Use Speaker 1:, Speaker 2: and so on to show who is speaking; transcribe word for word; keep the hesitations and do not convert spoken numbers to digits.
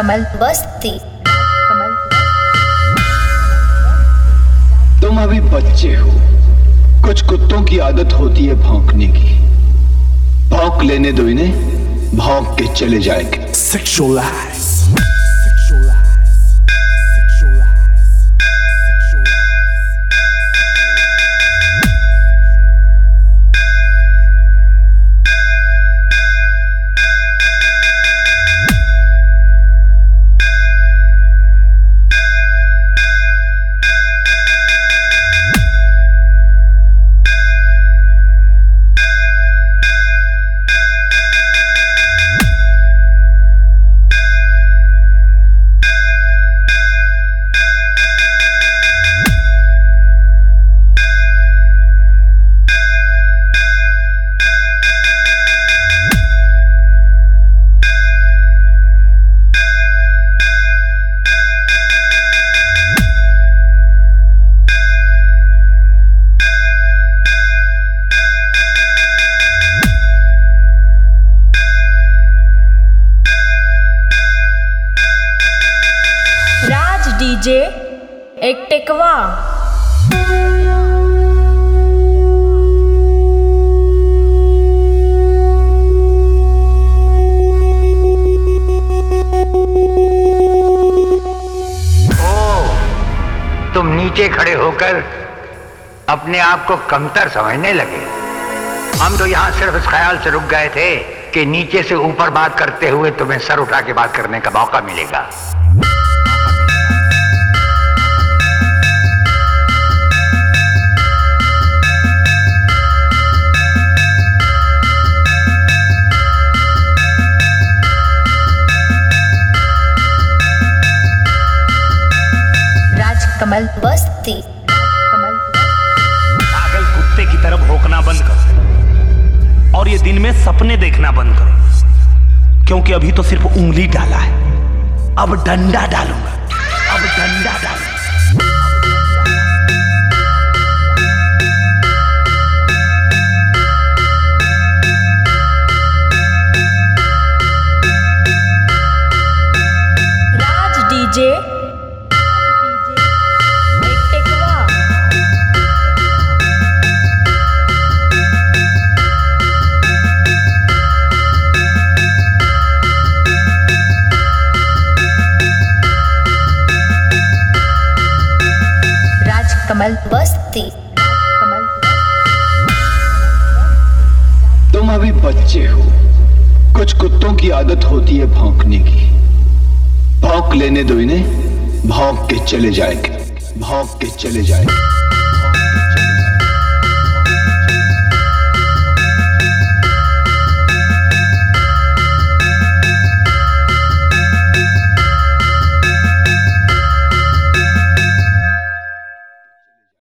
Speaker 1: राजकमल बस्ती।
Speaker 2: तुम अभी बच्चे हो, कुछ कुत्तों की आदत होती है भौंकने की। भौंक लेने दो इन्हें, भौंक के चले जाएंगे।
Speaker 3: Sexualize.
Speaker 1: डीजे एक टेकवा।
Speaker 4: तुम नीचे खड़े होकर अपने आप को कमतर समझने लगे। हम तो यहाँ सिर्फ इस ख्याल से रुक गए थे कि नीचे से ऊपर बात करते हुए तुम्हें सर उठा के बात करने का मौका मिलेगा।
Speaker 1: राजकमल बस्ती।
Speaker 3: पागल कुत्ते की तरह भौंकना बंद करो और ये दिन में सपने देखना बंद करो, क्योंकि अभी तो सिर्फ उंगली डाला है, अब डंडा डालूंगा, अब डंडा डालूंगा।
Speaker 1: राज डीजे कमल बस्ती।
Speaker 2: तुम अभी बच्चे हो, कुछ कुत्तों की आदत होती है भौंकने की। भौंक लेने दो इन्हें, भौंक के चले जाएंगे, भौंक के चले जाएंगे।